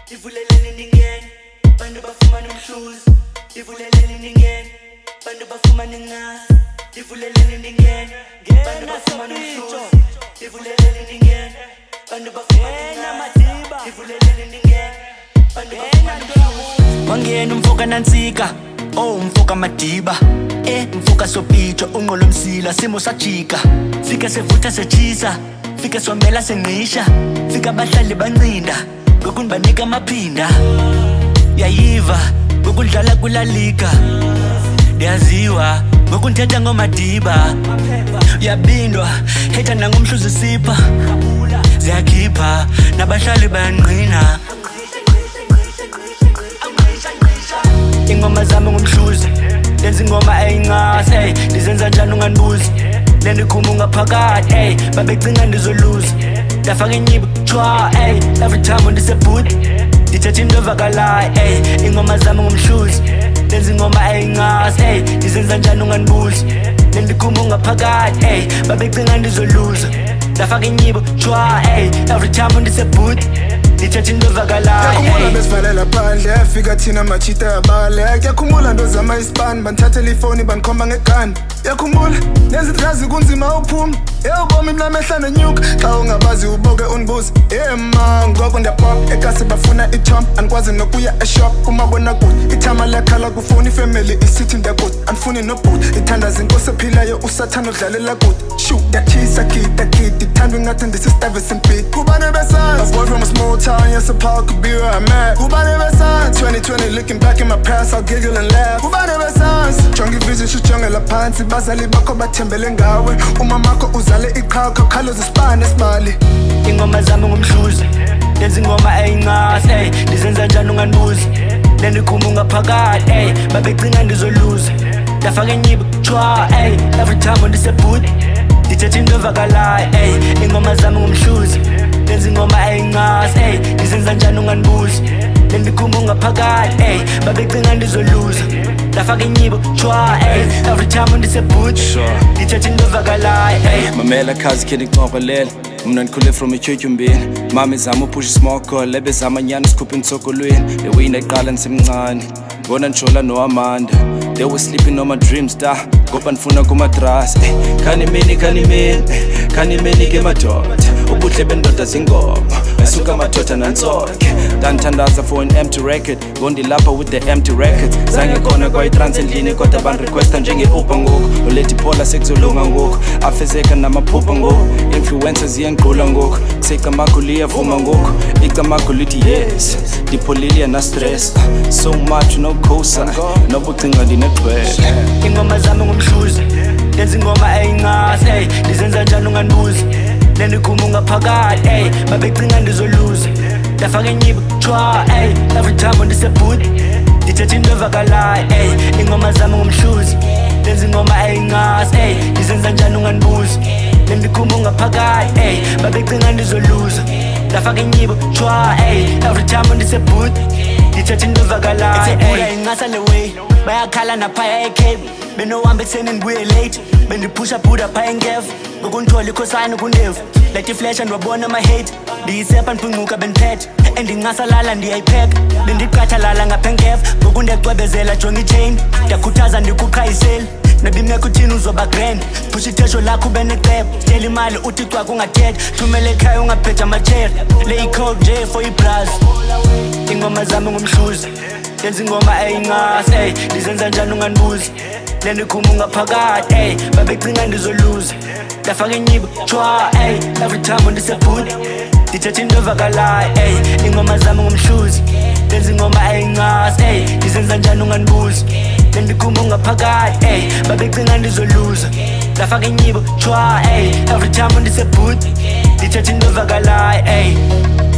Ivuleleni ningene bantu bafumana umhluzi. Ivuleleni ningene bantu bafumana ingasi. Ivuleleni ningene bantu bafumana umhluzi. Ivuleleni ningene bantu bafumana ingasi. Ivuleleni ningene bantu bafumana umhluzi. Wangena umfoka nansika, oh umfoka Madiba. Mfoka Sopicho unqolo msila simo sajika. Fika sevutha sechisa, fika somela sengisha. Fika bahlali bancinda ngokundibanika amaphinda. Yayiva ngokudlala kula liga. Ndiyaziwa ngokundithetha ngoMadiba. Uyabindwa hetha nangomhluzi sipha. Ziyakhipha nabahlali bayangqina. Ingoma zami ngumhluzi, lenza ingoma eyingasi. Ndizenza njani unganibuzi, lendikhuma ungaphakathi. Babecinga ndizoluza, ndafaka inyibo chwa. Every time ndisebhuti ndithetha into evakalayo. Ingoma zami ngumhluzi, lenza ingoma eyingasi. Ndizenza njani unganibuzi, lendikhuma ungaphakathi. Babecinga ndizoluza, ndafaka inyibo chwa. Every time ndisebhuti ndithetha into evakalayo. Yakhumula besivalela phandle, yafika thina machita yabale. Yakhumula ndozama ispan, bandithathela ifoni bandikhomba ngegani. Yakhumula nezitrazi kunzima uphuma, ubomi mlamehla nenyuka. Xa ungabazi uboke unibuze, ma ngoko ndiyapop ekasi bafuna itom. Andikwazi nokuya eshop umabonakude, ithama lakhala kufoni ifamily isithi ndiyakude. Andifuni nobhuti, ithandaza inkosi ephilayo usathanda udlalela kude. Shu ndiyatshisa kita kita, ithandwa ingathi ndisistave simpiti. Kubane besazi, a boy from a small town, yes a power could be where I'm at. Kubane besazi, 2020 looking back in my past, I'll giggle and laugh. Kubane besazi, jonge vision shujongela phansi. Bazali bakho bathembele ngawe, umamakho uzale iqhawqa khaloza isibane esibali. Ingoma zami ngumhluzi, lenza ingoma eyingasi. Ndizenza njani unganibuzi, lendikhuma ungaphakathi. Babecinga ndizoluza, ndafaka inyibo chwa. Every time ndisebhuti ndithetha into evakalayo. Ingoma zami ngumhluzi, lenza ingoma eyingasi. Ndizenza njani unganibuzi, lendikhuma ungaphakathi. Babecinga ndizoluza, ndafaka inyibo chwa. Every time ndisebhuti ndithetha into evakalayo. Mamela khazi khe ndikuxoxelele, mna ndikhule from etyhutyumbeni. Mama zama upusha ismoko, lebe zama nyani sikhupha insokolweni. Ewina iqala ndisemncane, ngona ndishola noAmanda. They were sleeping on my dreams da, ngoba ndifuna kumatrasi. Khanimeni ke madoda, ubuhle bendoda zingoma. Esuka madoda nantsonke, ndandithandaza for an empty record. Ngondilapha with the empty records. Zange khona kwayitrans endlini kodwa bandirequesta njenge-Uber ngoku. Ulethi Paula sekuzolunga ngoku, afezeka namaphupha ngoku. Influencers ziyangiqula ngoku, kusecamago liyavuma ngoku. Icamago lithi yes, ndipholile na-stress. So much no cosign, nobucinga ndinegcwele. Ingoma zami ngumhluzi, lenza ingoma eyingasi. Ndizenza njani unganibuzi, lendikhuma ungaphakathi. Babecinga ndizoluza, ndafaka inyibo chwa. Every time ndisebhuti ndithetha into evakalayo. Ingoma zami ngumhluzi, lenza ingoma eyingasi. Ndizenza njani unganibuzi, lendikhuma ungaphakathi. Babecinga ndizoluza, ndafaka inyibo chwa. Every time ndisebhuti ndithetha into evakalayo. Ithebuya ingasa le way, bayakhala naphaya eCape. Benohambe ekuseni ndibuye late, bendiphusha bhuda phaya enkefu. Ngokundithola ikhosana kundevu, like iflash ndiwabona ama-hate. Ndiyisepha ndiphinquka bendiphethe, endincasalala ndiyayipheka. Bendiqathalala ngapha enkefu, ngokundiyacwebezela jonga ichain. Ndiyakhuthaza ndikuqhayiseli, nabimeko uthini uzoba grand. Phusha ithesho lakho ube necebo, stela imali uthi cwaka ungathetha. Thumela ekhaya ungaphethe amachera, le icode nje for ibras. Ingoma zami ngumhluzi, lenza ingoma eyingasi. Ndizenza njani unganibuzi, lendikhuma ungaphakathi. Babecinga ndizoluza, ndafaka inyibo chwa. Every time ndisebhuti ndithetha into evakalayo. Ingoma zami ngumhluzi, lenza ingoma eyingasi. Ndizenza njani unganibuzi, lendikhuma ungaphakathi. Babecinga ndizoluza, ndafaka inyibo chwa. Every time ndisebhuti ndithetha into evakalayo.